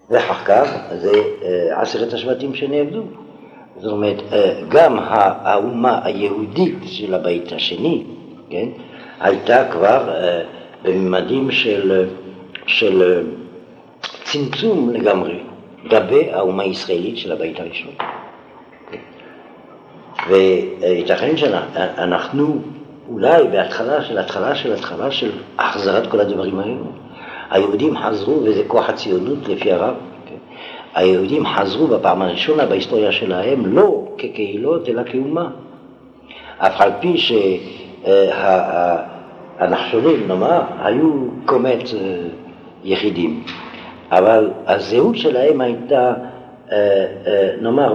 ואחר כך זה 10 השבטים שנאבדו. זאת אומרת, גם האומה היהודית של הבית השני, כן, הייתה כבר בממדים של צמצום לגמרי, גבי האומה הישראלית של הבית הראשון. וייתכן שאנחנו אולי בהתחלה של החזרת כל הדברים האלו. היהודים חזרו, וזה כוח הציונות לפי הרב, היהודים חזרו בפעם הראשונה בהיסטוריה שלהם לא כקהילות אלא כאומה. אף על פי שהנחשונים, נאמר, היו קומץ יחידים, אבל הזהות שלהם הייתה, נאמר,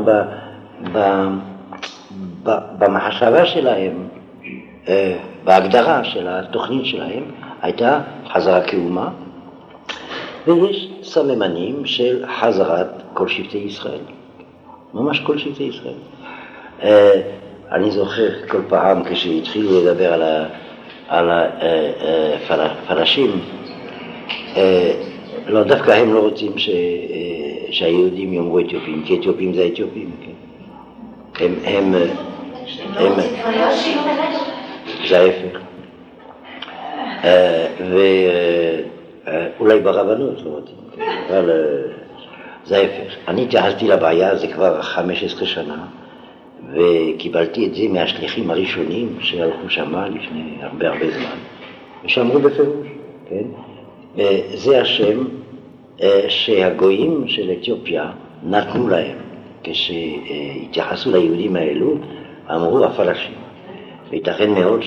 במחשבה שלהם, בהגדרה של התוכנית שלהם, הייתה חזרה כאומה, ויש סממנים של חזרת כל שבטי ישראל, ממש כל שבטי ישראל. אני זוכר כל פעם כשהתחילו לדבר על הפלשים, לא, דווקא הם לא רוצים שהיהודים יאמרו אתיופים, כי אתיופים זה אתיופים, כן? הם זה ההפך. ואולי ברבנות לא רוצים, אבל זה ההפך. אני התייחסתי לבעיה, זה כבר 15 שנה, וקיבלתי את זה מהשליחים הראשונים שהלכו שמה לפני הרבה זמן, ושאמרו בפירוש, כן? זה השם שהגויים של אתיופיה נתנו להם, כשהתייחסו ליהודים האלו, אמרו הפלשים. וייתכן מאוד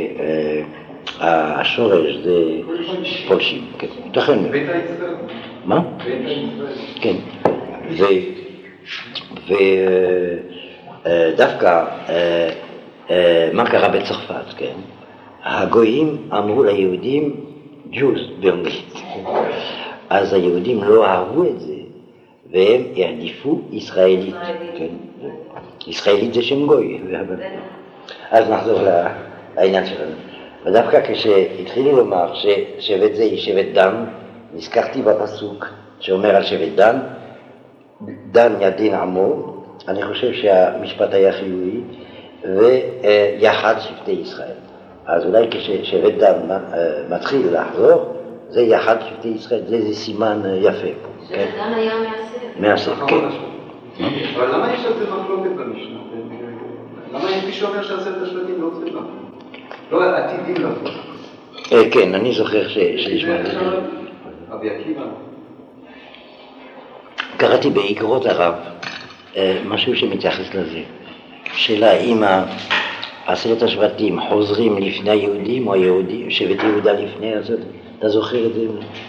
שהשורש זה פולשים, כן, ייתכן מאוד. מה? כן, ודווקא מה קרה בצרפת, כן? הגויים אמרו ליהודים ג'וז באנגלית, אז היהודים לא אהבו את זה, והם העדיפו ישראלית, כן? ישראלית זה שם גוי. אז נחזור לעניין שלנו. ודווקא כשהתחילו לומר ששבט זה היא שבט דן, נזכרתי בפסוק שאומר על שבט דן, דן ידין עמו, אני חושב שהמשפט היה חיובי, ויחד שבטי ישראל. אז אולי כששבט דן מתחיל לחזור, זה יחד שבטי ישראל, זה סימן יפה. שבט דן היה מהסף, כן. אבל למה יש על זה מחלוקת במשנה? למה יש מישהו אומר שעשרת השבטים לא צריכים לחזור? לא עתידים לחזור. כן, אני זוכר שישמע את זה. רבי עקיבא. קראתי באגרות הרב משהו שמתייחס לזה. שאלה אם 10 השבטים חוזרים לפני היהודים או היהודים, שבט יהודה לפני, אז אתה זוכר את זה?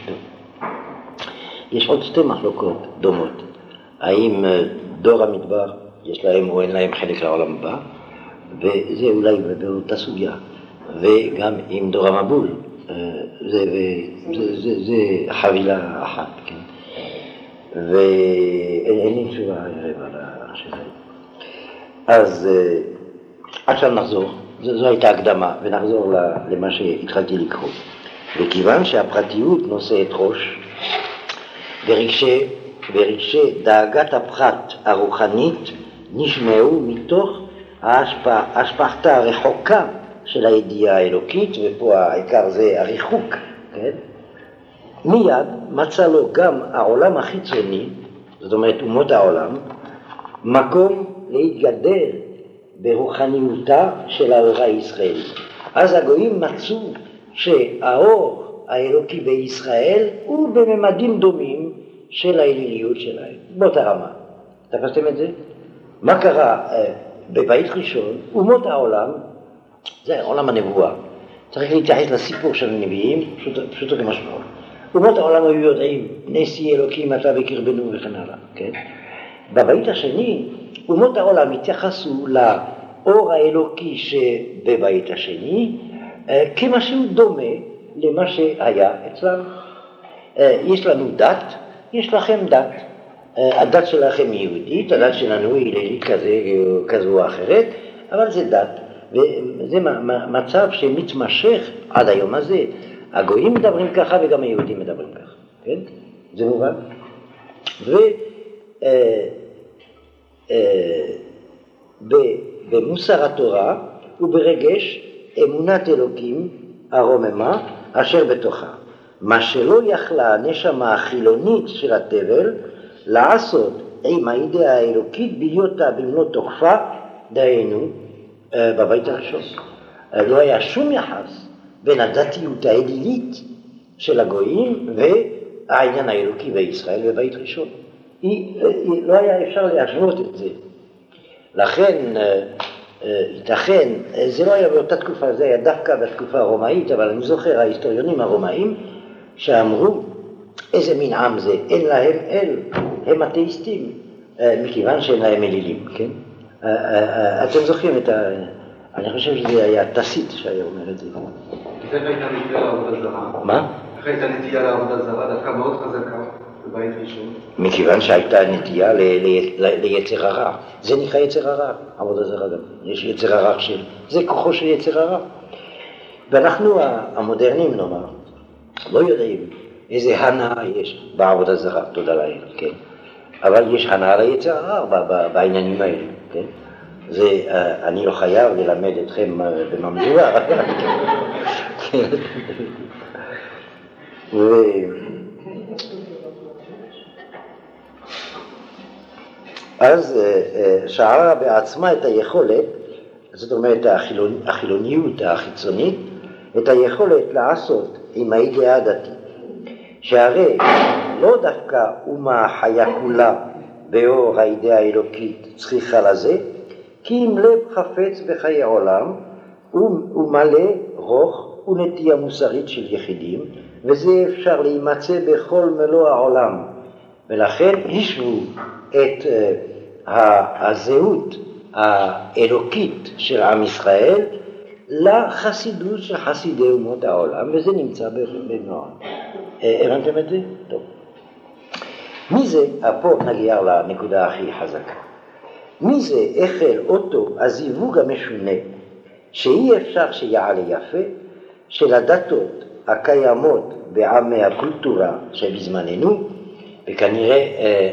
יש עוד 2 מחלוקות דומות. האם דור המדבר יש להם או אין להם חלק לעולם הבא, וזה אולי באותה סוגיה. וגם עם דור המבול, זה חבילה אחת, כן? ואין לי תשובה ערב על השאלה. אז עכשיו נחזור, זו הייתה הקדמה, ונחזור למה שהתחלתי לקרוא. וכיוון שהפרטיות נושאת ראש, ורגשי דאגת הפחת הרוחנית נשמעו מתוך ההשפעתה הרחוקה של הידיעה האלוקית, ופה העיקר זה הריחוק, כן? מיד מצא לו גם העולם החיצוני, זאת אומרת אומות העולם, מקום להתגדל ברוחניותה של האורה הישראלית. אז הגויים מצאו שהאור האלוקי בישראל הוא בממדים דומים של האליליות שלהם, באותה רמה. תפסתם את זה? מה קרה בבית ראשון? אומות העולם, זה עולם הנבואה. צריך להתייחס לסיפור של הנביאים, פשוטו כמשמעו. אומות העולם היו יודעים, נשיא אלוקים אתה בקרבנו וכן הלאה, כן? בבית השני, אומות העולם התייחסו לאור האלוקי שבבית השני, כמשהו דומה למה שהיה אצלם. יש לנו דת, יש לכם דת. הדת שלכם היא יהודית, הדת שלנו היא לילית כזו או אחרת, אבל זה דת. וזה מצב שמתמשך עד היום הזה. הגויים מדברים ככה וגם היהודים מדברים ככה, כן? זה מובן? ובמוסר התורה וברגש אמונת אלוקים הרוממה אשר בתוכה. מה שלא יכלה הנשמה החילונית של התבל לעשות עם האידאה האלוקית בהיותה במלוא תוקפה, דהיינו בבית הראשון. לא היה שום יחס בין הדתיות האלילית של הגויים והעניין האלוקי בישראל בבית ראשון. לא היה אפשר להשוות את זה. לכן ייתכן, זה לא היה באותה תקופה, זה היה דווקא בתקופה הרומאית, אבל אני זוכר ההיסטוריונים הרומאים שאמרו איזה מין עם זה, אין להם אל, הם אתאיסטים, מכיוון שאין להם אלילים, כן? אתם זוכרים את אני חושב שזה היה תסית שהיה אומר את זה. איך הייתה נטייה לעבודה זרה? מה? איך הייתה נטייה לעבודה זרה? דווקא מאוד חזקה בבית ראשון. מכיוון שהייתה נטייה ליצר הרע. זה נקרא יצר הרע, עבודה זרה גם. יש יצר הרע זה כוחו של יצר הרע. ואנחנו המודרנים נאמר, לא יודעים איזה הנאה יש בעבודה זרה, תודה לאל, כן? אבל יש הנאה ליצר הרע בעניינים האלה, כן? זה, אני לא חייב ללמד אתכם במה מדובר, כן. אז שערה בעצמה את היכולת, זאת אומרת החילוניות החיצונית, את היכולת לעשות עם האידאה הדתית, שהרי לא דווקא אומה חיה כולה באור האידאה האלוקית צריכה לזה, כי אם לב חפץ בחיי עולם הוא מלא רוח ונטייה מוסרית של יחידים, וזה אפשר להימצא בכל מלוא העולם. ולכן השוו את הזהות האלוקית של עם ישראל לחסידות של חסידי אומות העולם, וזה נמצא בנועם. הבנתם את זה? טוב. מי זה, פה נגיע לנקודה הכי חזקה. מי זה החל אותו הזיווג המשונה שאי אפשר שיעלה יפה של הדתות הקיימות בעמי הקולטורה שבזמננו, וכנראה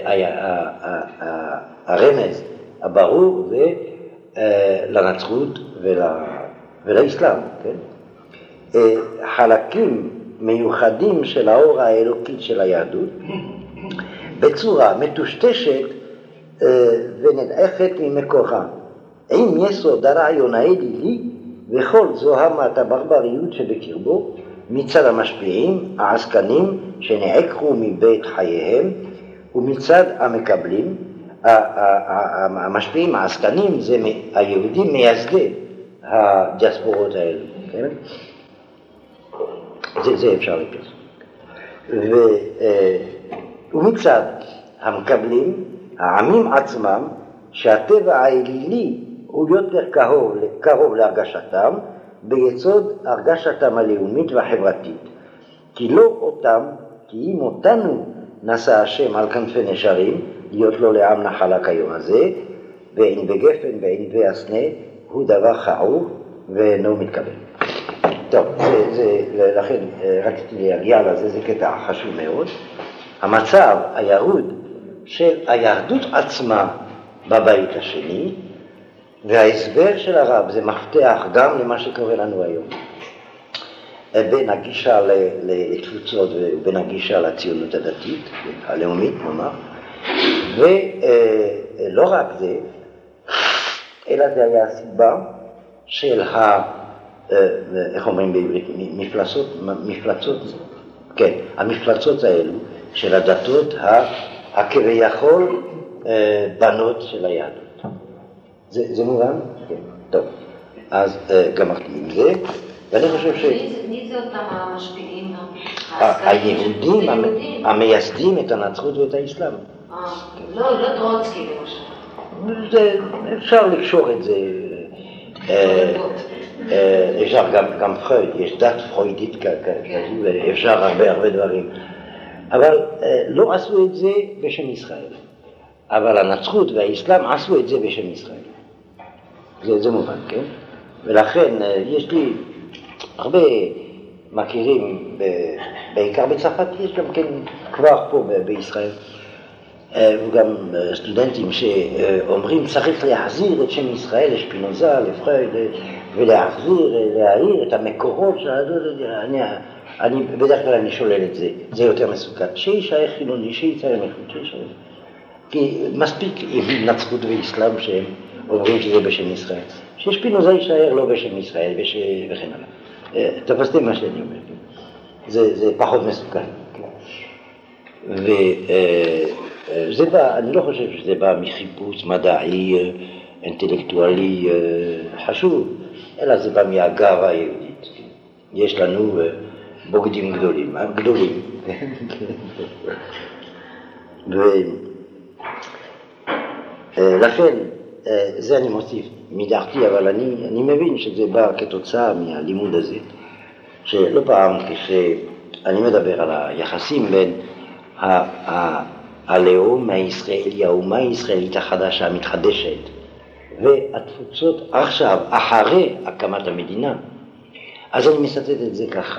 הרמז הברור זה לנצרות ולאסלאם, כן? חלקים מיוחדים של האור האלוקית של היהדות בצורה מטושטשת ונדחת ממקורה, עם יסוד הרעיון האלילי וכל זוהמת הברבריות שבקרבו מצד המשפיעים העסקנים שנעקרו מבית חייהם, ומצד המקבלים המשפיעים העסקנים זה היהודים מייסדי הדיאספורות האלה, כן? זה אפשר לקרוא. ומצד המקבלים העמים עצמם שהטבע האלילי הוא יותר קרוב להרגשתם ביסוד הרגשתם הלאומית והחברתית, כי אם אותנו נשא השם על כנפי נשרים להיות לו לעם נחלה כיום הזה, ואין בגפן ואין בהסנה הוא דבר חעור ואינו מתקבל. טוב, לכן רציתי להגיע לזה, זה קטע חשוב מאוד. המצב הירוד של היהדות עצמה בבית השני, וההסבר של הרב זה מפתח גם למה שקורה לנו היום. בין הגישה לתפוצות ובין הגישה לציונות הדתית, הלאומית נאמר, ולא רק זה, אלא זה היה הסיבה של איך אומרים בעברית, המפלצות האלו של הדתות הכביכול בנות של היהדות. זה מובן? כן. טוב, אז גמרתי עם זה, ואני חושב מי זה אותם המשפיעים? היהודים המייסדים את הנצרות ואת האסלאם. לא טרוצקי למשל. אפשר לקשור את זה. אפשר גם פרויד, יש דת פרוידית כזו, אפשר הרבה דברים. אבל לא עשו את זה בשם ישראל. אבל הנצרות והאסלאם עשו את זה בשם ישראל. זה מובן, כן? ולכן יש לי הרבה מכירים, בעיקר בצרפת, יש גם כן כבר פה בישראל, וגם סטודנטים שאומרים צריך להחזיר את שם ישראל לשפינוזה, לפרויד, ולהחזיר, להעיר את המקורות של אני בדרך כלל אני שולל את זה, זה יותר מסוכן. שישאר חילוני, שיצא ימחות, שישאר. כי מספיק עם נצרות ואסלאם שהם אומרים שזה בשם ישראל. ששפינוזה יישאר לא בשם ישראל וכן הלאה. תפסתם מה שאני אומר. זה פחות מסוכן. וזה בא, אני לא חושב שזה בא מחיפוש מדעי, אינטלקטואלי חשוב, אלא זה בא מהגאווה היהודית. יש לנו בוגדים גדולים, גדולים. ולכן, זה אני מוסיף מדעתי, אבל אני מבין שזה בא כתוצאה מהלימוד הזה, שלא פעם כשאני מדבר על היחסים בין הלאום הישראלי, האומה הישראלית החדשה המתחדשת, והתפוצות עכשיו, אחרי הקמת המדינה, אז אני מסתת את זה ככה.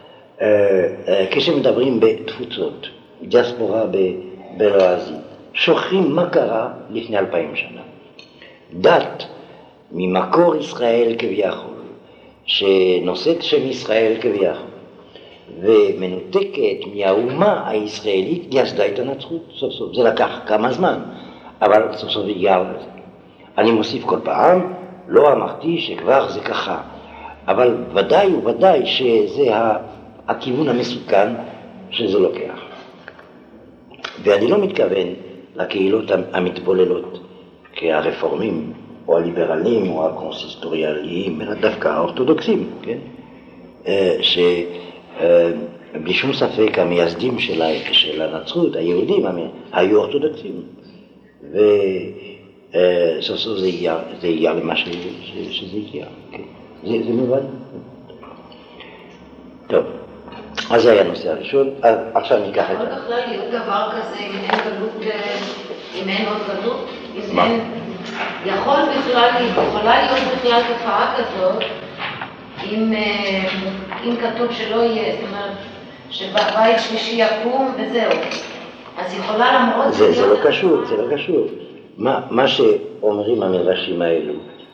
כשמדברים בתפוצות, דיאספורה בלועזית, שוכחים מה קרה לפני 2000 שנה. דת ממקור ישראל כביכול, שנושאת שם ישראל כביכול, ומנותקת מהאומה הישראלית, יסדה את הנצרות סוף סוף. זה לקח כמה זמן, אבל סוף סוף הגיע לזה. אני מוסיף כל פעם, לא אמרתי שכבר זה ככה, אבל ודאי וודאי שזה הכיוון המסוכן שזה לוקח. ואני לא מתכוון לקהילות המתבוללות, כהרפורמים, או הליברלים, או הקונסיסטוריאליים, אלא דווקא האורתודוקסים, כן? בלי שום ספק המייסדים של הנצרות, היהודים, היו אורתודוקסים. וסוף סוף זה הגיע למה שזה הגיע. זה מובן. טוב, אז זה היה הנושא הראשון. עכשיו ניקח את זה. לא בכלל להיות דבר כזה אם אין עוד גלות? מה? יכולה להיות בכלל תופעה כזאת אם כתוב שלא יהיה, זאת אומרת שבבית שלישי יקום וזהו. אז יכולה למרות... זה לא קשור, זה לא קשור. מה שאומרים המדרשים האלו,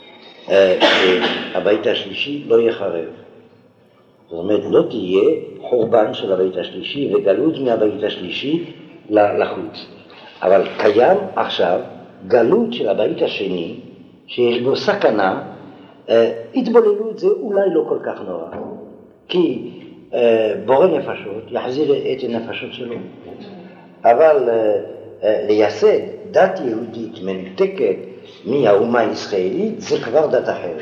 שהבית השלישי לא יחרב. זאת אומרת, לא תהיה חורבן של הבית השלישי וגלות מהבית השלישי לחוץ. אבל קיים עכשיו גלות של הבית השני, שיש בו סכנה, התבוללות זה אולי לא כל כך נורא. כי בורא נפשות יחזיר את הנפשות שלו. אבל לייסד דת יהודית מנותקת מהאומה הישראלית זה כבר דת אחרת.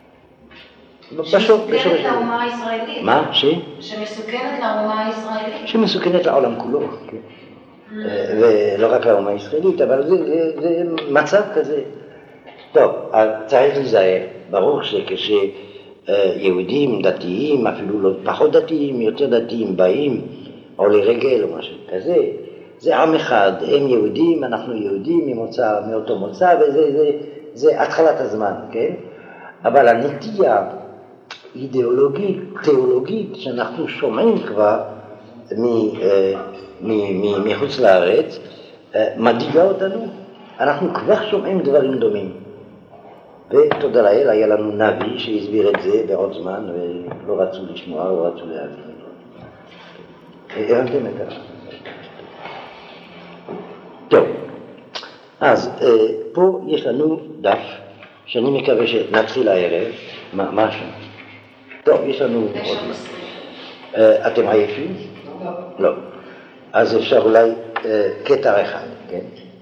שמסוכנת לאומה הישראלית. מה? שמסוכנת לאומה הישראלית. שמסוכנת לעולם כולו. ולא רק לאומה הישראלית, אבל זה מצב כזה. טוב, צריך להיזהר. ברור שכשיהודים דתיים, אפילו לא פחות דתיים, יותר דתיים, באים או לרגל או משהו כזה, זה עם אחד, הם יהודים, אנחנו יהודים מאותו מוצא, וזה התחלת הזמן, כן? אבל הנטייה אידיאולוגית, תיאולוגית, שאנחנו שומעים כבר מחוץ לארץ, מדאיגה אותנו. אנחנו כבר שומעים דברים דומים. ותודה לאל, היה לנו נביא שהסביר את זה בעוד זמן, ולא רצו לשמוע, לא רצו להבין. הבנתם את זה? טוב, אז פה יש לנו דף, שאני מקווה שנתחיל הערב. מה שם? טוב, יש לנו עוד מה. אתם עייפים? לא. אז אפשר אולי קטע אחד, כן?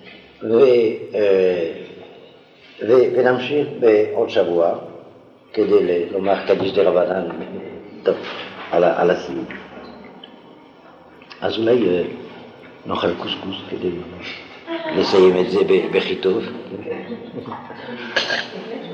ונמשיך בעוד שבוע, כדי לומר קדיש דרבנן, טוב, על הסיום. אז אולי נאכל קוסקוס כדי לסיים את זה בחיטוב.